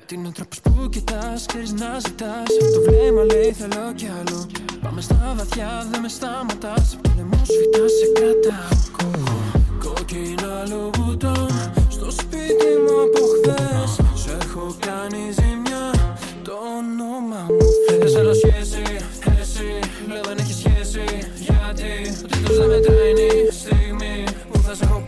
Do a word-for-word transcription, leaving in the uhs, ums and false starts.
Τι είναι ο τρόπος που κοιτάς, ξέρεις να ζητάς. Το βλέμμα λέει θέλω κι άλλο. Πάμε στα βαθιά, δεν με σταματάς. Απ' το λαιμό σου φυτάς, σε κρατάω. Κόκκινα λογούτων στο σπίτι μου από χθες. Σου έχω κάνει ζημιά, το όνομα μου θες. Δεν θέλω σχέση, εσύ, λέω δεν έχει σχέση. Γιατί ο τίτλος δεν μετράει, είναι η στιγμή που θα σε έχω